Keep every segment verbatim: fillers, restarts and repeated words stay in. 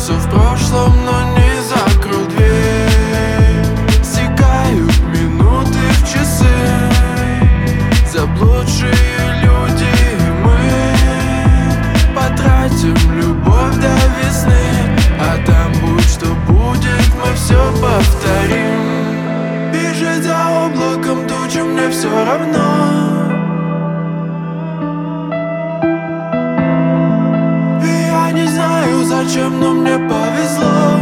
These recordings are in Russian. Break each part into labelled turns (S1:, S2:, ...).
S1: все в прошлом, но не закрыл дверь. Стекают минуты в часы, заблудшие люди мы. Потратим любовь до весны, а там будь что будет, мы все повторим. Бежит за облаком тучи, мне все равно. Зачем, но мне повезло.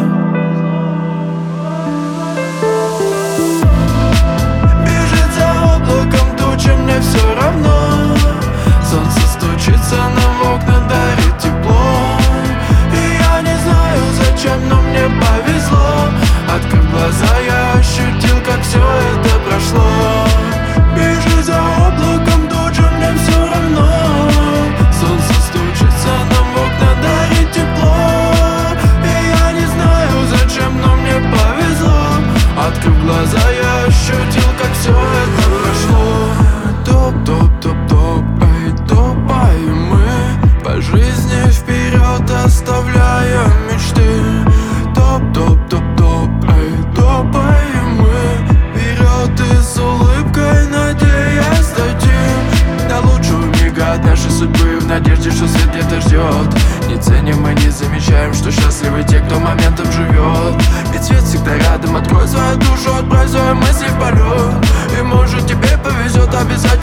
S1: Бежит за облаком тучи, мне все равно. Солнце стучится нам в окна, дарит тепло. И я не знаю зачем, но мне повезло. Открыв глаза, я ощутил, как все это прошло. Бежит за облаком тучи, мне все равно. Солнце стучится нам в окна, дарит тепло. Открыв глаза, я ощутил, как все это прошло. Топ-топ-топ-топ, эй, топаем мы по жизни вперед, оставляя мечты. Топ-топ-топ-топ, эй, топаем мы вперед и с улыбкой надеясь дойти до лучшего мига от нашей судьбы, в надежде, что свет где-то ждет. Не ценим и не замечаем, что счастливы те, кто моментом живет. Ведь свет всегда рядом, открой свою душу, отправь свои мысли в полет. И может тебе повезет обязательно.